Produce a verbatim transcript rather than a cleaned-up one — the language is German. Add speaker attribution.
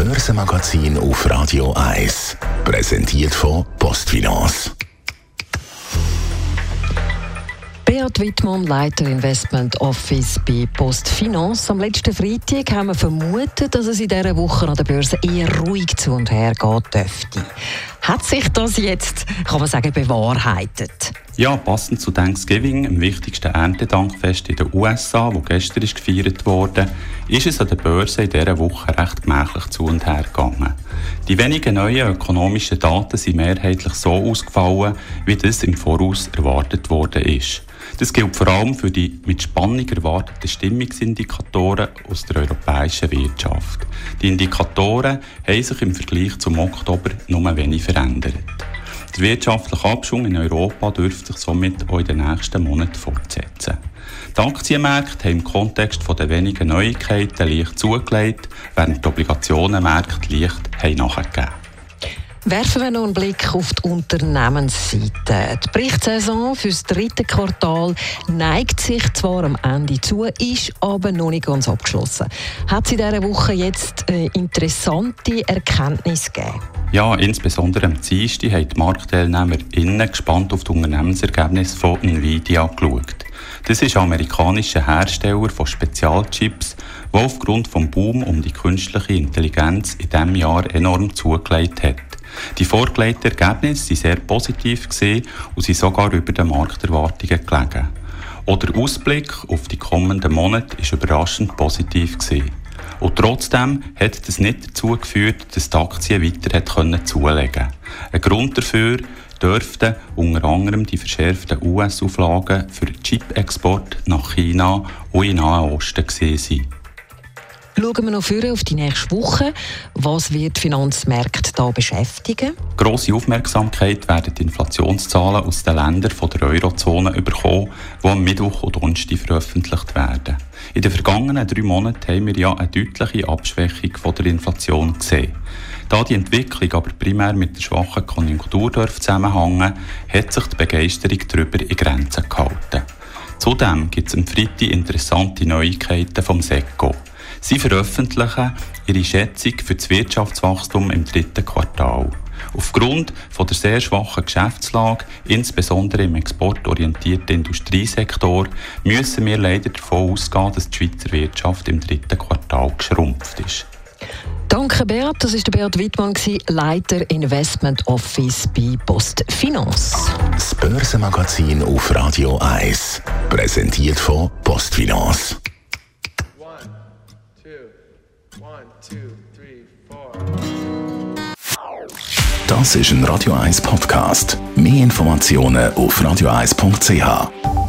Speaker 1: Börsenmagazin auf Radio eins. Präsentiert von PostFinance.
Speaker 2: Beat Wittmann, Leiter Investment Office bei PostFinance. Am letzten Freitag haben wir vermutet, dass es in dieser Woche an der Börse eher ruhig zu und her gehen dürfte. Hat sich das jetzt, kann man sagen, bewahrheitet?
Speaker 3: Ja, passend zu Thanksgiving, dem wichtigsten Erntedankfest in den U S A, das gestern ist gefeiert wurde, ist es an der Börse in dieser Woche recht gemächlich zu und her gegangen. Die wenigen neuen ökonomischen Daten sind mehrheitlich so ausgefallen, wie das im Voraus erwartet worden ist. Das gilt vor allem für die mit Spannung erwarteten Stimmungsindikatoren aus der europäischen Wirtschaft. Die Indikatoren haben sich im Vergleich zum Oktober nur wenig verändert. Der wirtschaftliche Abschwung in Europa dürfte sich somit auch in den nächsten Monaten fortsetzen. Die Aktienmärkte haben im Kontext der wenigen Neuigkeiten leicht zugelegt, während die Obligationenmärkte leicht haben nachgegeben.
Speaker 2: Werfen wir noch einen Blick auf die Unternehmensseite. Die Berichtssaison für das dritte Quartal neigt sich zwar am Ende zu, ist aber noch nicht ganz abgeschlossen. Hat es in dieser Woche jetzt äh, interessante Erkenntnisse gegeben?
Speaker 3: Ja, insbesondere am Dienstag haben die MarktteilnehmerInnen gespannt auf die Unternehmensergebnisse von Nvidia geschaut. Das ist ein amerikanischer Hersteller von Spezialchips, der aufgrund des Boom um die künstliche Intelligenz in diesem Jahr enorm zugelegt hat. Die vorgelegten Ergebnisse waren sehr positiv und sind sogar über den Markterwartungen gelegen. Auch der Ausblick auf die kommenden Monate war überraschend positiv gewesen. Und trotzdem hat das nicht dazu geführt, dass die Aktien weiter hat zulegen konnten. Ein Grund dafür dürften unter anderem die verschärften U S-Auflagen für Chip-Export nach China und in den Nahen Osten gewesen sein.
Speaker 2: Schauen wir noch vorher auf die nächste Woche. Was wird die Finanzmärkte da beschäftigen?
Speaker 3: Grosse Aufmerksamkeit werden die Inflationszahlen aus den Ländern der Eurozone bekommen, die am Mittwoch und Donnerstag veröffentlicht werden. In den vergangenen drei Monaten haben wir ja eine deutliche Abschwächung von der Inflation gesehen. Da die Entwicklung aber primär mit der schwachen Konjunktur zusammenhängen, hat sich die Begeisterung darüber in Grenzen gehalten. Zudem gibt es am Freitag interessante Neuigkeiten vom SECO. Sie veröffentlichen ihre Schätzung für das Wirtschaftswachstum im dritten Quartal. Aufgrund von der sehr schwachen Geschäftslage, insbesondere im exportorientierten Industriesektor, müssen wir leider davon ausgehen, dass die Schweizer Wirtschaft im dritten Quartal geschrumpft ist.
Speaker 2: Danke, Beat. Das war der Beat Wittmann, Leiter Investment Office bei PostFinance.
Speaker 1: Das Börsenmagazin auf Radio eins. Präsentiert von PostFinance. Das ist ein Radio eins Podcast. Mehr Informationen auf radio eins punkt c h.